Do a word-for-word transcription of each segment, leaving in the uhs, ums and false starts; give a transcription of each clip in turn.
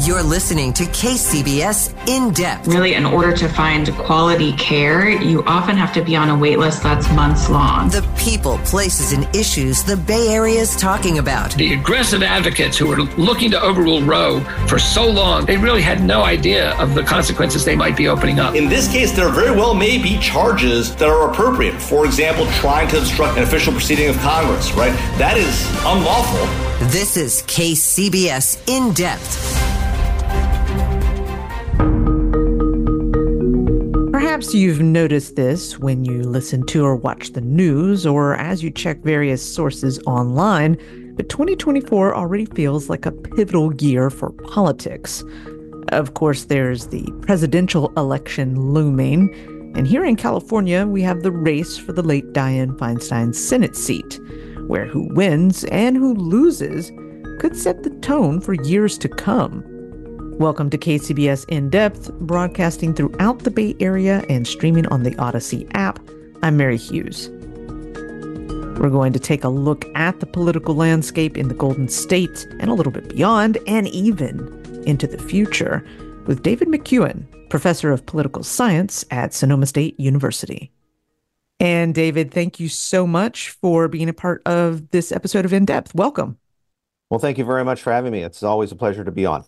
You're listening to K C B S In Depth. Really, in order to find quality care, you often have to be on a wait list that's months long. The people, places, and issues the Bay Area is talking about. The aggressive advocates who were looking to overrule Roe for so long, they really had no idea of the consequences they might be opening up. In this case, there very well may be charges that are appropriate. For example, trying to obstruct an official proceeding of Congress, right? That is unlawful. This is K C B S In Depth. Perhaps you've noticed this when you listen to or watch the news or as you check various sources online, but twenty twenty-four already feels like a pivotal year for politics. Of course, there's the presidential election looming, and here in California, we have the race for the late Dianne Feinstein Senate seat, where who wins and who loses could set the tone for years to come. Welcome to K C B S In Depth, broadcasting throughout the Bay Area and streaming on the Odyssey app. I'm Mary Hughes. We're going to take a look at the political landscape in the Golden State and a little bit beyond, and even into the future, with David McCuan, professor of political science at Sonoma State University. And David, thank you so much for being a part of this episode of In Depth. Welcome. Well, thank you very much for having me. It's always a pleasure to be on.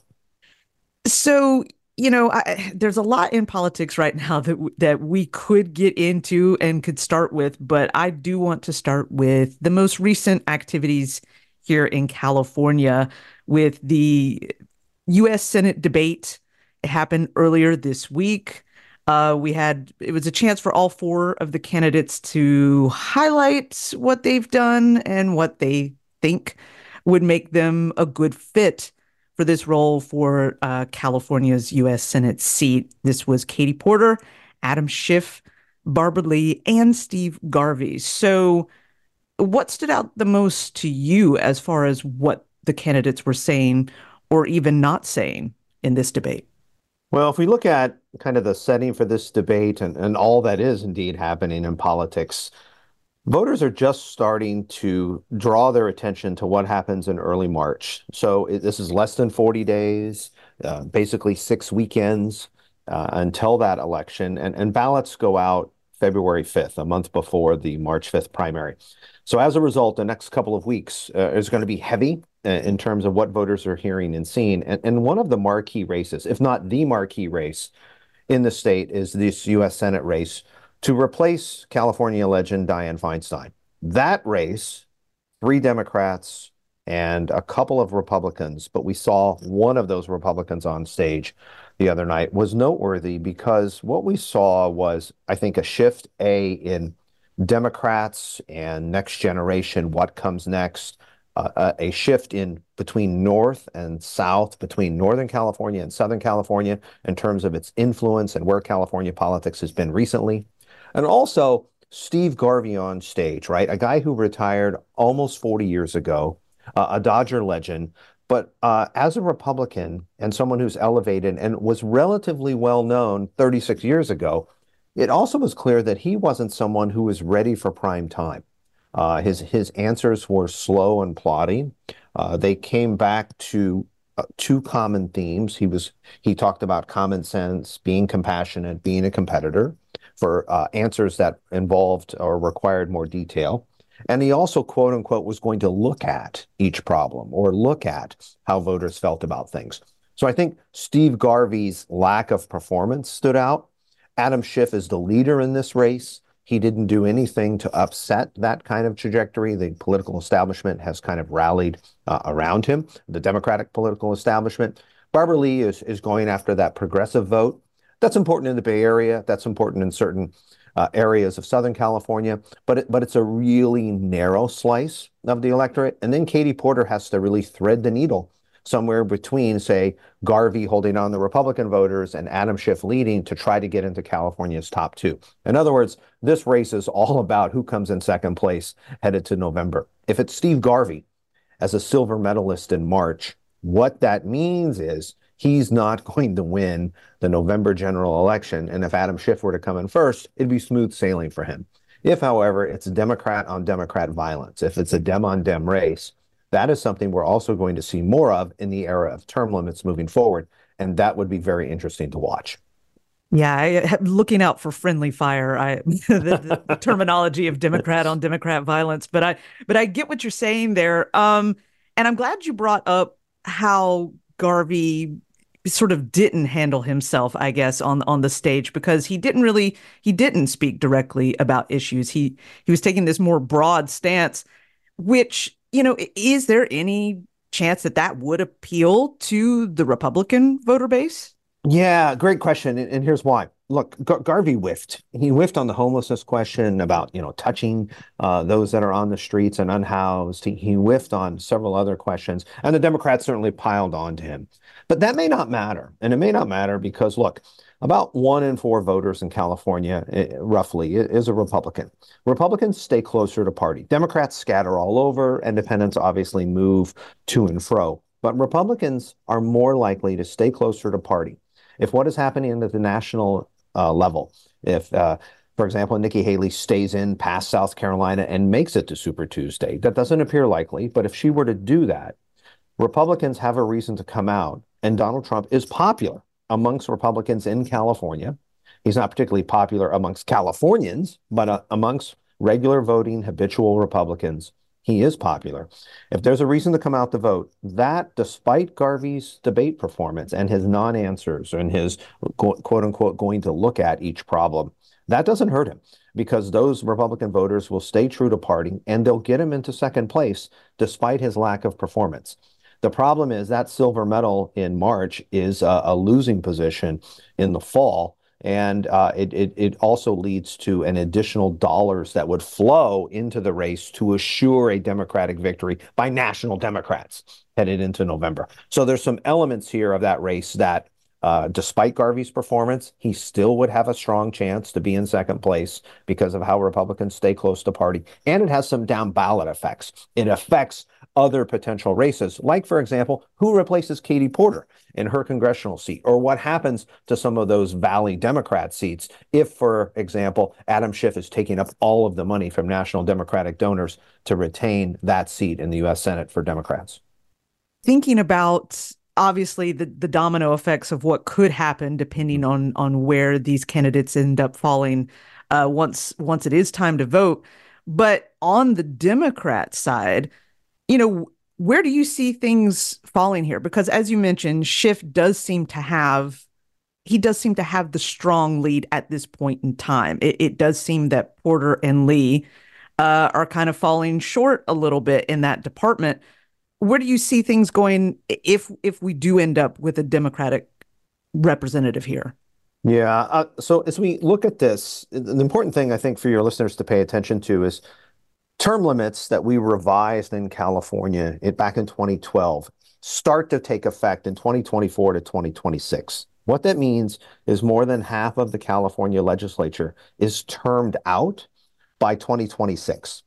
So, you know, I, there's a lot in politics right now that w- that we could get into and could start with, but I do want to start with the most recent activities here in California with the U S Senate debate. It happened earlier this week. Uh, we had, it was a chance for all four of the candidates to highlight what they've done and what they think would make them a good fit for this role for uh, California's U S Senate seat. This was Katie Porter, Adam Schiff, Barbara Lee, and Steve Garvey. So what stood out the most to you as far as what the candidates were saying or even not saying in this debate? Well, if we look at kind of the setting for this debate and, and all that is indeed happening in politics, voters are just starting to draw their attention to what happens in early March. So it, this is less than forty days, uh, basically six weekends uh, until that election. And, and ballots go out February fifth, a month before the March fifth primary. So as a result, the next couple of weeks uh, is going to be heavy uh, in terms of what voters are hearing and seeing. And, and one of the marquee races, if not the marquee race in the state, is this U S Senate race to replace California legend Dianne Feinstein. That race, three Democrats and a couple of Republicans, but we saw one of those Republicans on stage the other night, was noteworthy because what we saw was, I think, a shift, A, in Democrats and next generation, what comes next, uh, a shift in between North and South, between Northern California and Southern California in terms of its influence and where California politics has been recently. And also Steve Garvey on stage, right? A guy who retired almost forty years ago, uh, a Dodger legend, but uh, as a Republican and someone who's elevated and was relatively well known thirty-six years ago, it also was clear that he wasn't someone who was ready for prime time. Uh, his his answers were slow and plodding. Uh, they came back to uh, two common themes. He was he talked about common sense, being compassionate, being a competitor, for uh, answers that involved or required more detail. And he also, quote unquote, was going to look at each problem or look at how voters felt about things. So I think Steve Garvey's lack of performance stood out. Adam Schiff is the leader in this race. He didn't do anything to upset that kind of trajectory. The political establishment has kind of rallied uh, around him, the Democratic political establishment. Barbara Lee is, is going after that progressive vote. That's important in the Bay Area. That's important in certain uh, areas of Southern California, but it, but it's a really narrow slice of the electorate. And then Katie Porter has to really thread the needle somewhere between, say, Garvey holding on the Republican voters and Adam Schiff leading to try to get into California's top two. In other words, this race is all about who comes in second place headed to November. If it's Steve Garvey as a silver medalist in March, what that means is he's not going to win the November general election. And if Adam Schiff were to come in first, it'd be smooth sailing for him. If, however, it's Democrat on Democrat violence, if it's a Dem on Dem race, That is something we're also going to see more of in the era of term limits moving forward. And that would be very interesting to watch. Yeah, I, looking out for friendly fire. I the, the, the terminology of Democrat on Democrat violence, but I but I get what you're saying there. Um, and I'm glad you brought up how Garvey sort of didn't handle himself, I guess, on on the stage, because he didn't really he didn't speak directly about issues. He he was taking this more broad stance, which, you know, is there any chance that that would appeal to the Republican voter base? Yeah, great question. And, and here's why. Look, Gar- Garvey whiffed. He whiffed on the homelessness question about, you know, touching uh, those that are on the streets and unhoused. He, he whiffed on several other questions, and the Democrats certainly piled on to him. But that may not matter. And it may not matter because, look, about one in four voters in California, eh, roughly, is a Republican. Republicans stay closer to party. Democrats scatter all over. Independents obviously move to and fro. But Republicans are more likely to stay closer to party. If what is happening at the national uh, level, if, uh, for example, Nikki Haley stays in past South Carolina and makes it to Super Tuesday, that doesn't appear likely. But if she were to do that, Republicans have a reason to come out. And Donald Trump is popular amongst Republicans in California. He's not particularly popular amongst Californians, but uh, amongst regular voting, habitual Republicans, he is popular. If there's a reason to come out to vote, that, despite Garvey's debate performance and his non-answers and his quote unquote going to look at each problem, that doesn't hurt him, because those Republican voters will stay true to party and they'll get him into second place despite his lack of performance. The problem is that silver medal in March is a, a losing position in the fall. And uh, it, it, it also leads to an additional dollars that would flow into the race to assure a Democratic victory by national Democrats headed into November. So there's some elements here of that race that, uh, despite Garvey's performance, he still would have a strong chance to be in second place because of how Republicans stay close to party. And it has some down ballot effects. It affects other potential races, like, for example, who replaces Katie Porter in her congressional seat, or what happens to some of those Valley Democrat seats if, for example, Adam Schiff is taking up all of the money from national Democratic donors to retain that seat in the U S Senate for Democrats. Thinking about, obviously, the, the domino effects of what could happen depending on on where these candidates end up falling uh, once once it is time to vote. But on the Democrat side, you know, where do you see things falling here? Because, as you mentioned, Schiff does seem to have, he does seem to have the strong lead at this point in time. It, it does seem that Porter and Lee uh, are kind of falling short a little bit in that department. Where do you see things going if if we do end up with a Democratic representative here? Yeah. Uh, so as we look at this, the important thing I think for your listeners to pay attention to is term limits that we revised in California it, back in twenty twelve start to take effect in twenty twenty-four to twenty twenty-six. What that means is more than half of the California legislature is termed out by twenty twenty-six.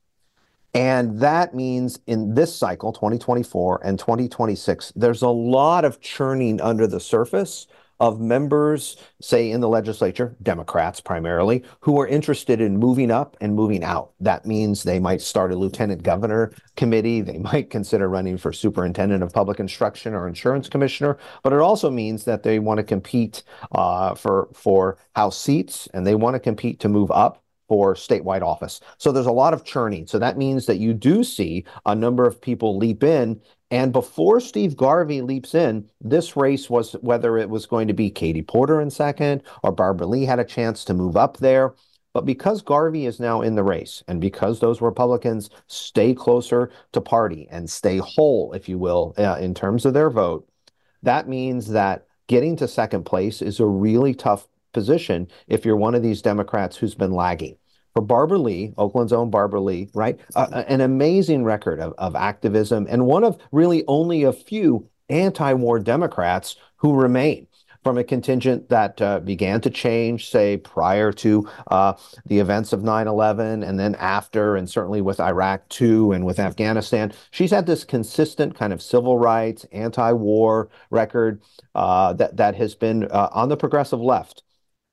And that means in this cycle, twenty twenty-four and twenty twenty-six, there's a lot of churning under the surface of members, say in the legislature, Democrats primarily, who are interested in moving up and moving out. That means they might start a lieutenant governor committee. They might consider running for superintendent of public instruction or insurance commissioner. But it also means that they want to compete uh, for, for House seats, and they want to compete to move up for statewide office. So there's a lot of churning. So that means that you do see a number of people leap in. And before Steve Garvey leaps in, this race was whether it was going to be Katie Porter in second or Barbara Lee had a chance to move up there. But because Garvey is now in the race, and because those Republicans stay closer to party and stay whole, if you will, uh, in terms of their vote, that means that getting to second place is a really tough position if you're one of these Democrats who's been lagging. For Barbara Lee, Oakland's own Barbara Lee, right? Uh, an amazing record of, of activism, and one of really only a few anti-war Democrats who remain from a contingent that uh, began to change, say, prior to uh, the events of nine eleven, and then after, and certainly with Iraq too, and with Afghanistan. She's had this consistent kind of civil rights, anti-war record uh, that, that has been uh, on the progressive left.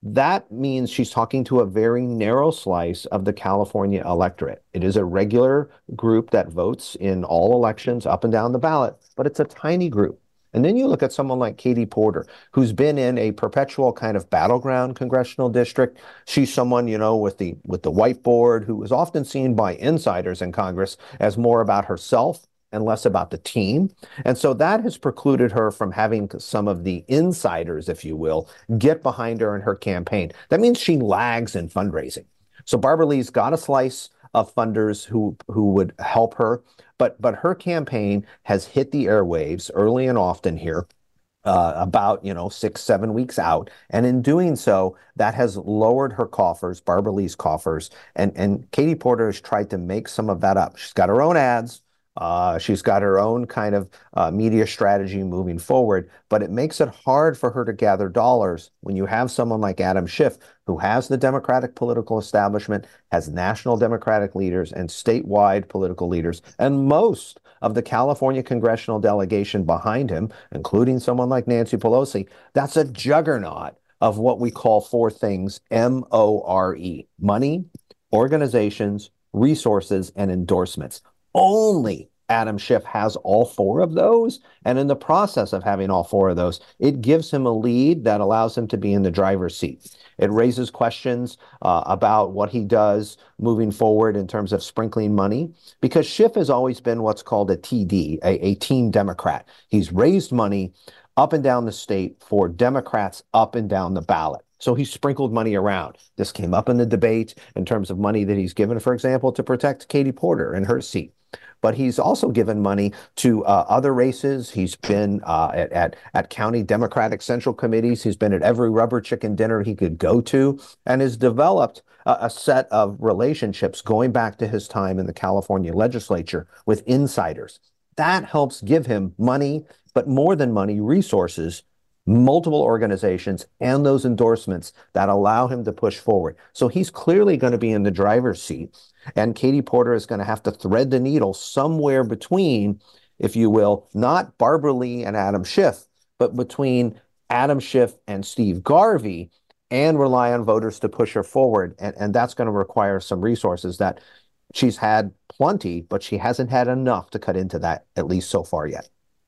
that means she's talking to a very narrow slice of the California electorate. It is a regular group that votes in all elections up and down the ballot, but it's a tiny group. And then you look at someone like Katie Porter, who's been in a perpetual kind of battleground congressional district. She's someone, you know, with the with the whiteboard, who is often seen by insiders in Congress as more about herself and less about the team. And so that has precluded her from having some of the insiders, if you will, get behind her in her campaign. That means she lags in fundraising. So Barbara Lee's got a slice of funders who who would help her. But but her campaign has hit the airwaves early and often here, uh, about, you know, six, seven weeks out. And in doing so, that has lowered her coffers, Barbara Lee's coffers. And, and Katie Porter has tried to make some of that up. She's got her own ads. Uh, she's got her own kind of uh, media strategy moving forward, but it makes it hard for her to gather dollars when you have someone like Adam Schiff, who has the Democratic political establishment, has national Democratic leaders and statewide political leaders, and most of the California congressional delegation behind him, including someone like Nancy Pelosi. That's a juggernaut of what we call four things: M O R E, money, organizations, resources, and endorsements. Only Adam Schiff has all four of those. And in the process of having all four of those, it gives him a lead that allows him to be in the driver's seat. It raises questions uh, about what he does moving forward in terms of sprinkling money, because Schiff has always been what's called a T D, a, a team Democrat. He's raised money up and down the state for Democrats up and down the ballot. So he sprinkled money around. This came up in the debate in terms of money that he's given, for example, to protect Katie Porter in her seat. But he's also given money to uh, other races. He's been uh, at, at, at county Democratic Central Committees. He's been at every rubber chicken dinner he could go to, and has developed a, a set of relationships going back to his time in the California legislature with insiders. That helps give him money, but more than money, resources, multiple organizations, and those endorsements that allow him to push forward. So he's clearly going to be in the driver's seat. And Katie Porter is going to have to thread the needle somewhere between, if you will, not Barbara Lee and Adam Schiff, but between Adam Schiff and Steve Garvey, and rely on voters to push her forward. And, and that's going to require some resources that she's had plenty, but she hasn't had enough to cut into that, at least so far yet.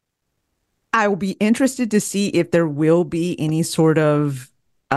I will be interested to see if there will be any sort of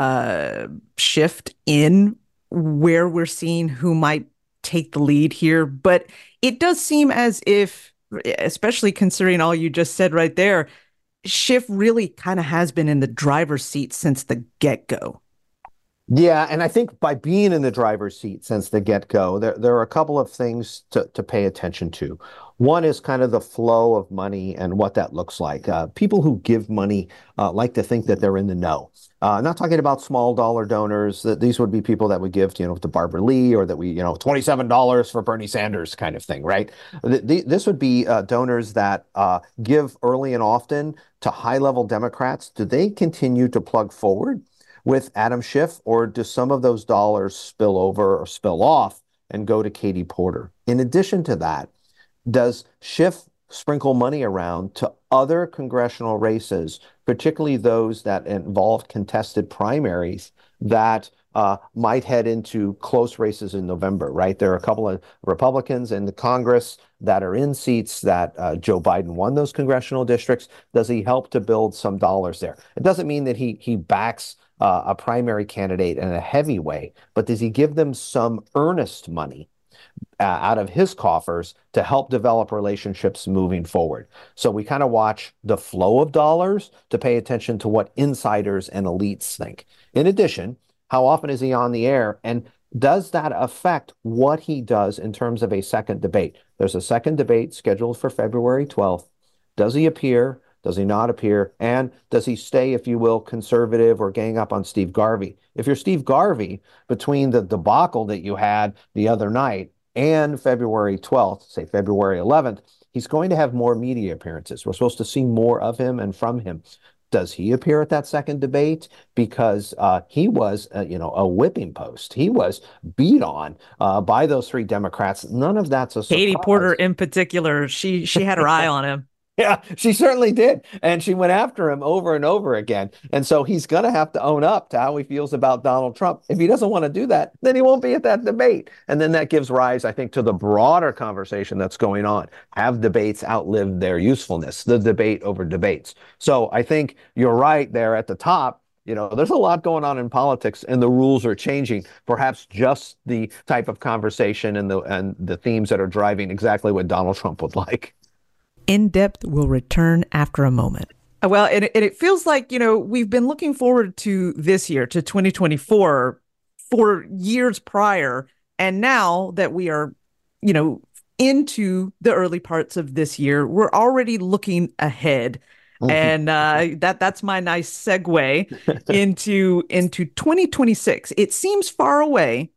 uh, shift in where we're seeing who might take the lead here. But it does seem as if, especially considering all you just said right there, Schiff really kind of has been in the driver's seat since the get-go. Yeah, and I think by being in the driver's seat since the get-go, there, there are a couple of things to, to pay attention to. One is kind of the flow of money and what that looks like. Uh, people who give money uh, like to think that they're in the know. Uh, I'm not talking about small dollar donors. That these would be people that would give, you know, to Barbara Lee, or that we, you know, twenty-seven dollars for Bernie Sanders kind of thing, right? The, the, this would be uh, donors that uh, give early and often to high-level Democrats. Do they continue to plug forward with Adam Schiff, or do some of those dollars spill over or spill off and go to Katie Porter? In addition to that, does Schiff sprinkle money around to other congressional races, particularly those that involve contested primaries that uh, might head into close races in November, right? There are a couple of Republicans in the Congress that are in seats that uh, Joe Biden won those congressional districts. Does he help to build some dollars there? It doesn't mean that he he backs uh, a primary candidate in a heavy way, but does he give them some earnest money Uh, out of his coffers to help develop relationships moving forward? So we kind of watch the flow of dollars to pay attention to what insiders and elites think. In addition, how often is he on the air? And does that affect what he does in terms of a second debate? There's a second debate scheduled for February twelfth. Does he appear? Does he not appear? And does he stay, if you will, conservative or gang up on Steve Garvey? If you're Steve Garvey, between the debacle that you had the other night and February twelfth, say February eleventh, he's going to have more media appearances. We're supposed to see more of him and from him. Does he appear at that second debate? Because uh, he was, uh, you know, a whipping post. He was beat on uh, by those three Democrats. None of that's a surprise. Katie Porter in particular, she she had her eye on him. Yeah, she certainly did. And she went after him over and over again. And so he's going to have to own up to how he feels about Donald Trump. If he doesn't want to do that, then he won't be at that debate. And then that gives rise, I think, to the broader conversation that's going on. Have debates outlived their usefulness? The debate over debates. So I think you're right there at the top. You know, there's a lot going on in politics, and the rules are changing. Perhaps just the type of conversation and the and the themes that are driving exactly what Donald Trump would like. In Depth will return after a moment. Well, and it, and it feels like, you know, we've been looking forward to this year, to twenty twenty-four, for years prior. And now that we are, you know, into the early parts of this year, we're already looking ahead. Mm-hmm. And uh, that that's my nice segue into into twenty twenty-six. It seems far away,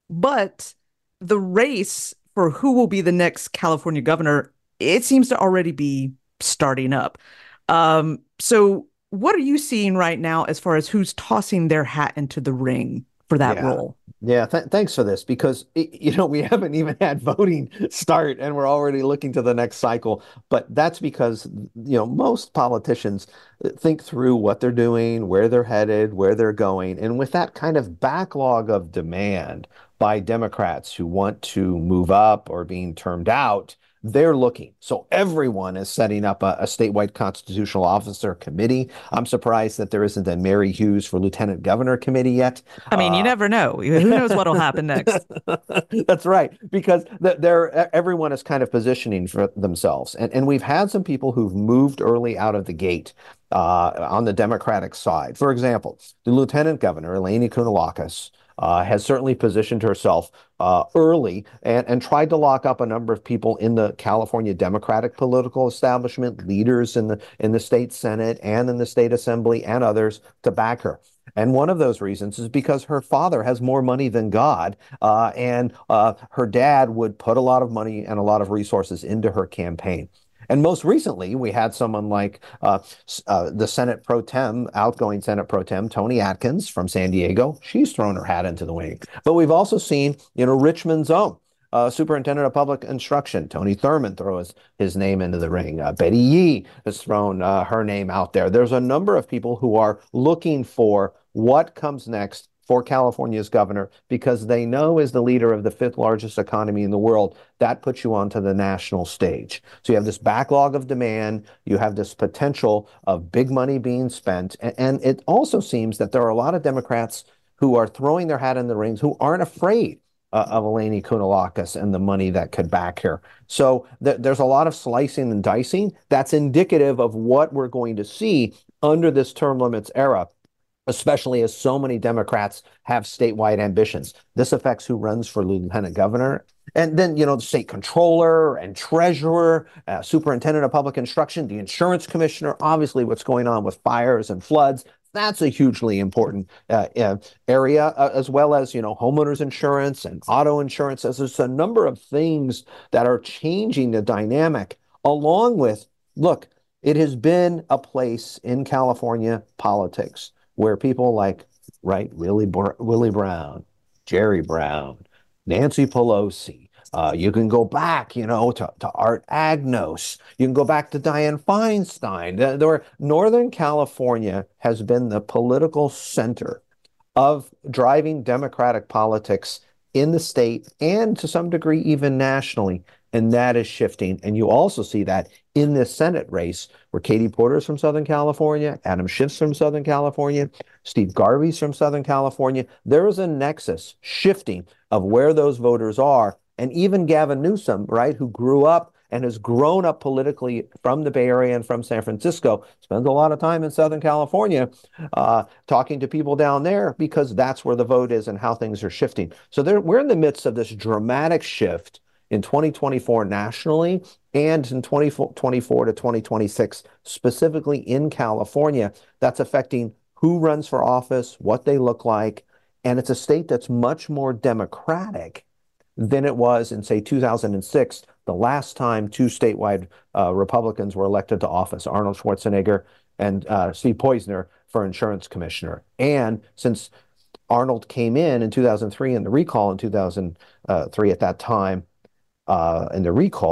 but the race for who will be the next California governor, it seems to already be starting up. Um, so what are you seeing right now as far as who's tossing their hat into the ring for that yeah. role? Yeah, th- thanks for this, because, you know, we haven't even had voting start and we're already looking to the next cycle. But that's because, you know, most politicians think through what they're doing, where they're headed, where they're going. And with that kind of backlog of demand by Democrats who want to move up or being termed out, they're looking. So everyone is setting up a, a statewide constitutional officer committee. I'm surprised that there isn't a Mary Hughes for lieutenant governor committee yet. I mean, uh, you never know. Who knows what'll happen next? That's right, because they're, everyone is kind of positioning for themselves. And, and we've had some people who've moved early out of the gate uh, on the Democratic side. For example, the lieutenant governor, Eleni Kounalakis, Uh, has certainly positioned herself uh, early and, and tried to lock up a number of people in the California Democratic political establishment, leaders in the in the state Senate and in the state assembly and others, to back her. And one of those reasons is because her father has more money than God, uh, and uh, her dad would put a lot of money and a lot of resources into her campaign. And most recently, we had someone like uh, uh, the Senate pro tem, outgoing Senate pro tem, Toni Atkins from San Diego. She's thrown her hat into the ring. But we've also seen, you know, Richmond's own uh, Superintendent of Public Instruction, Tony Thurmond, throw his, his name into the ring. Uh, Betty Yee has thrown uh, her name out there. There's a number of people who are looking for what comes next for California's governor, because they know, as the leader of the fifth largest economy in the world, that puts you onto the national stage. So you have this backlog of demand, you have this potential of big money being spent, and, and it also seems that there are a lot of Democrats who are throwing their hat in the rings who aren't afraid uh, of Eleni Kounalakis and the money that could back her. So th- there's a lot of slicing and dicing that's indicative of what we're going to see under this term limits era, especially as so many Democrats have statewide ambitions. This affects who runs for lieutenant governor. And then, you know, the state controller and treasurer, uh, superintendent of public instruction, the insurance commissioner, obviously what's going on with fires and floods. That's a hugely important uh, uh, area, uh, as well as, you know, homeowners insurance and auto insurance. As there's a number of things that are changing the dynamic, along with, look, it has been a place in California politics where people like, right, Willie, Willie Brown, Jerry Brown, Nancy Pelosi, uh, you can go back, you know, to, to Art Agnos, you can go back to Dianne Feinstein. The, the, Northern California has been the political center of driving Democratic politics in the state and to some degree even nationally. And that is shifting. And you also see that in this Senate race where Katie Porter's from Southern California, Adam Schiff's from Southern California, Steve Garvey's from Southern California. There is a nexus shifting of where those voters are. And even Gavin Newsom, right, who grew up and has grown up politically from the Bay Area and from San Francisco, spends a lot of time in Southern California uh, talking to people down there, because that's where the vote is and how things are shifting. So there, we're in the midst of this dramatic shift in twenty twenty-four nationally and in twenty twenty-four to twenty twenty-six, specifically in California, that's affecting who runs for office, what they look like. And it's a state that's much more Democratic than it was in, say, two thousand six, the last time two statewide uh, Republicans were elected to office, Arnold Schwarzenegger and uh, Steve Poizner for insurance commissioner. And since Arnold came in in two thousand three and the recall in two thousand three at that time, Uh, in the recall,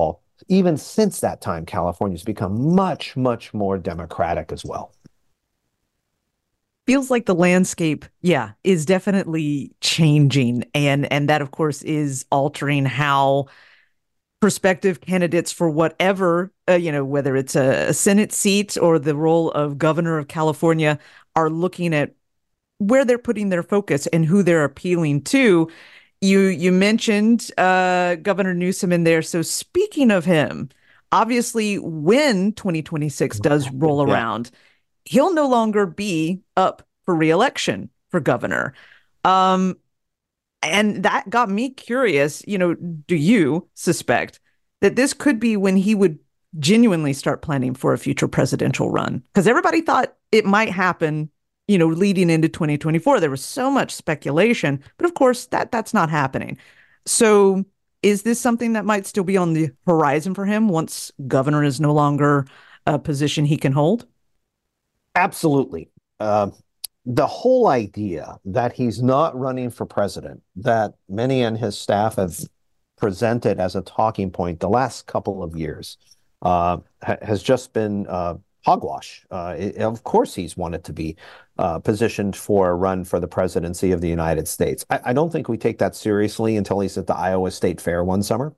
even since that time, California's become much, much more democratic as well. Feels like the landscape, yeah, is definitely changing. And and that, of course, is altering how prospective candidates for whatever, uh, you know, whether it's a, a Senate seat or the role of governor of California, are looking at where they're putting their focus and who they're appealing to. You you mentioned uh, Governor Newsom in there. So speaking of him, obviously, when twenty twenty-six does roll Yeah. around, he'll no longer be up for reelection for governor. Um, and that got me curious. You know, do you suspect that this could be when he would genuinely start planning for a future presidential run? Because everybody thought it might happen, you know, leading into twenty twenty-four. There was so much speculation, but of course that that's not happening. So is this something that might still be on the horizon for him once governor is no longer a position he can hold? Absolutely. Uh, the whole idea that he's not running for president, that many in his staff have presented as a talking point the last couple of years, uh, ha- has just been uh, hogwash. Uh, it- of course, he's wanted to be uh, positioned for a run for the presidency of the United States. I, I don't think we take that seriously until he's at the Iowa State Fair one summer,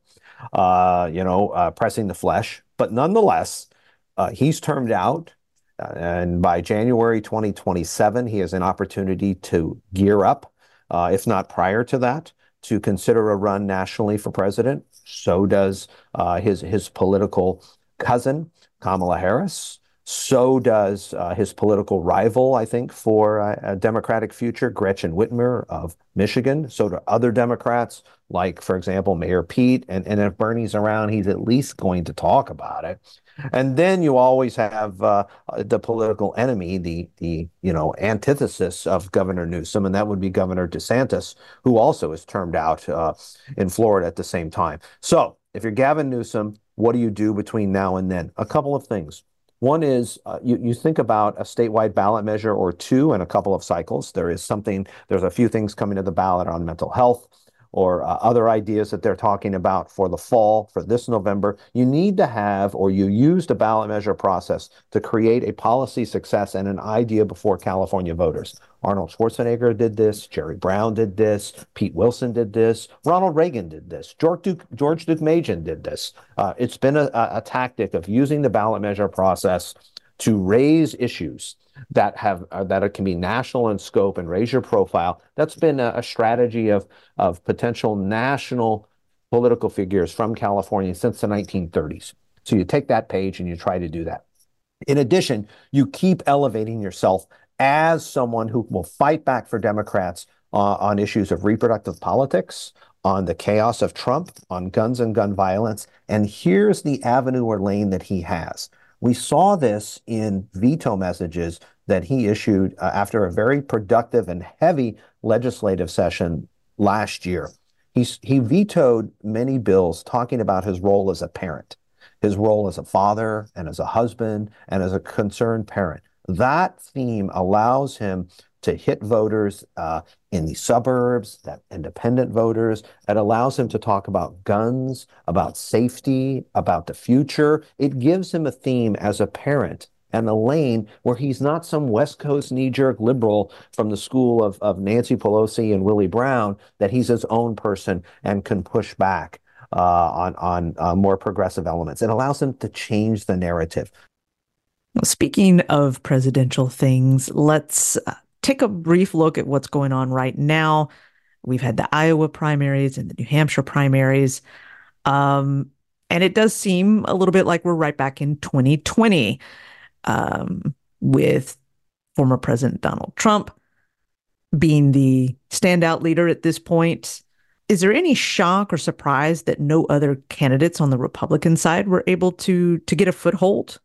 uh, you know, uh, pressing the flesh. But nonetheless, uh, he's termed out. Uh, and by January twenty twenty-seven, he has an opportunity to gear up, uh, if not prior to that, to consider a run nationally for president. So does uh, his his political cousin, Kamala Harris. So does uh, his political rival, I think, for uh, a Democratic future, Gretchen Whitmer of Michigan. So do other Democrats, like, for example, Mayor Pete. And, and if Bernie's around, he's at least going to talk about it. And then you always have uh, the political enemy, the the you know antithesis of Governor Newsom, and that would be Governor DeSantis, who also is termed out uh, in Florida at the same time. So if you're Gavin Newsom, what do you do between now and then? A couple of things. One is uh, you, you think about a statewide ballot measure or two in a couple of cycles. There is something, there's a few things coming to the ballot on mental health or uh, other ideas that they're talking about for the fall, for this November. You need to have, or you use the ballot measure process to create a policy success and an idea before California voters. Arnold Schwarzenegger did this, Jerry Brown did this, Pete Wilson did this, Ronald Reagan did this, George Duke, George Deukmejian did this. Uh, it's been a, a tactic of using the ballot measure process to raise issues that have uh, that can be national in scope and raise your profile. That's been a, a strategy of of potential national political figures from California since the nineteen thirties. So you take that page and you try to do that. In addition, you keep elevating yourself as someone who will fight back for Democrats uh, on issues of reproductive politics, on the chaos of Trump, on guns and gun violence. And here's the avenue or lane that he has. We saw this in veto messages that he issued uh, after a very productive and heavy legislative session last year. He's, he vetoed many bills talking about his role as a parent, his role as a father and as a husband and as a concerned parent. That theme allows him to hit voters uh, in the suburbs, that independent voters. It allows him to talk about guns, about safety, about the future. It gives him a theme as a parent and a lane where he's not some West Coast knee-jerk liberal from the school of, of Nancy Pelosi and Willie Brown, that he's his own person and can push back uh, on, on uh, more progressive elements. It allows him to change the narrative. Speaking of presidential things, let's uh, take a brief look at what's going on right now. We've had the Iowa primaries and the New Hampshire primaries. Um, and it does seem a little bit like we're right back in twenty twenty um, with former President Donald Trump being the standout leader at this point. Is there any shock or surprise that no other candidates on the Republican side were able to to get a foothold?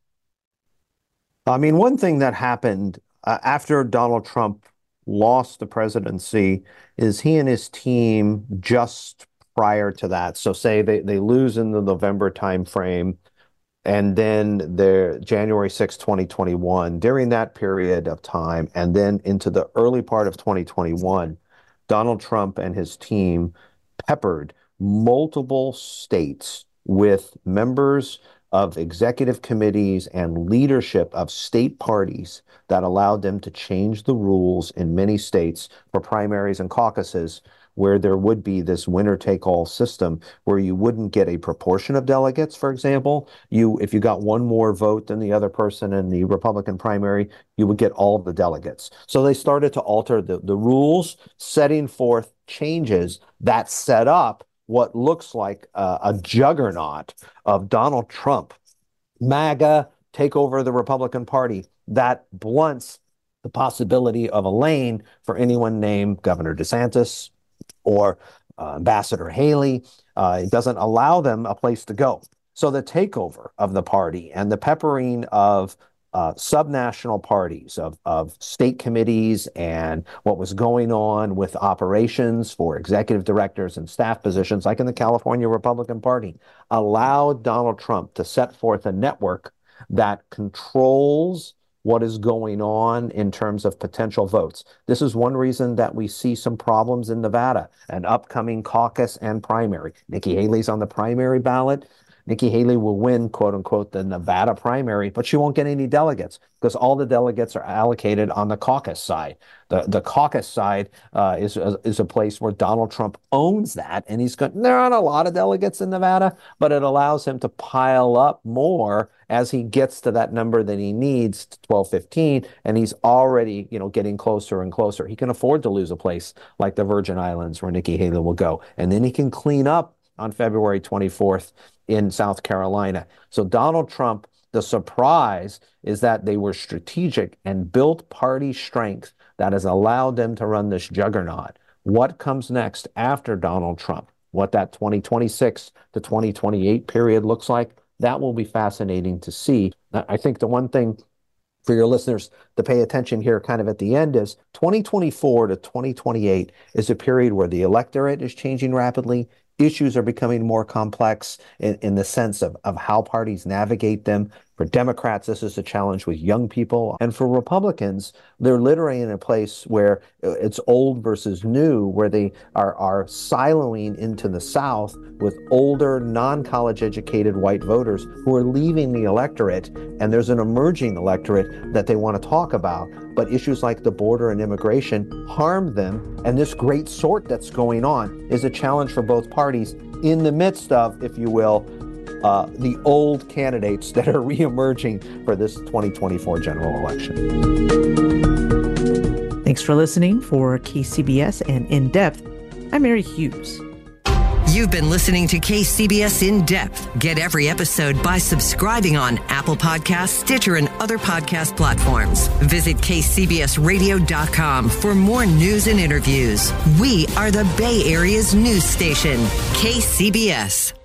I mean, one thing that happened uh, after Donald Trump lost the presidency is he and his team just prior to that. So say they, they lose in the November timeframe, and then their January sixth, twenty twenty-one, during that period of time, and then into the early part of twenty twenty-one, Donald Trump and his team peppered multiple states with members of executive committees and leadership of state parties that allowed them to change the rules in many states for primaries and caucuses, where there would be this winner-take-all system where you wouldn't get a proportion of delegates, for example. You, if you got one more vote than the other person in the Republican primary, you would get all of the delegates. So they started to alter the, the rules, setting forth changes that set up what looks like a, a juggernaut of Donald Trump, MAGA, take over the Republican Party. That blunts the possibility of a lane for anyone named Governor DeSantis or uh, Ambassador Haley. Uh, it doesn't allow them a place to go. So the takeover of the party and the peppering of uh, subnational parties, of, of state committees, and what was going on with operations for executive directors and staff positions, like in the California Republican Party, allowed Donald Trump to set forth a network that controls what is going on in terms of potential votes. This is one reason that we see some problems in Nevada, an upcoming caucus and primary. Nikki Haley's on the primary ballot. Nikki Haley will win, quote unquote, the Nevada primary, but she won't get any delegates because all the delegates are allocated on the caucus side. The the caucus side uh, is, is a place where Donald Trump owns that, and he's going, there aren't a lot of delegates in Nevada, but it allows him to pile up more as he gets to that number that he needs, twelve, fifteen, and he's already, you know, getting closer and closer. He can afford to lose a place like the Virgin Islands where Nikki Haley will go, and then he can clean up on February twenty-fourth in South Carolina. So Donald Trump, the surprise is that they were strategic and built party strength that has allowed them to run this juggernaut. What comes next after Donald Trump? What that twenty twenty-six to twenty twenty-eight period looks like, that will be fascinating to see. I think the one thing for your listeners to pay attention here kind of at the end is twenty twenty-four to twenty twenty-eight is a period where the electorate is changing rapidly. Issues are becoming more complex in, in the sense of, of how parties navigate them. For Democrats, this is a challenge with young people. And for Republicans, they're literally in a place where it's old versus new, where they are, are siloing into the South with older, non-college educated white voters who are leaving the electorate. And there's an emerging electorate that they want to talk about. But issues like the border and immigration harm them. And this great sort that's going on is a challenge for both parties in the midst of, if you will, Uh, the old candidates that are reemerging for this twenty twenty-four general election. Thanks for listening. For K C B S and In Depth, I'm Mary Hughes. You've been listening to K C B S In Depth. Get every episode by subscribing on Apple Podcasts, Stitcher, and other podcast platforms. Visit K C B S radio dot com for more news and interviews. We are the Bay Area's news station, K C B S.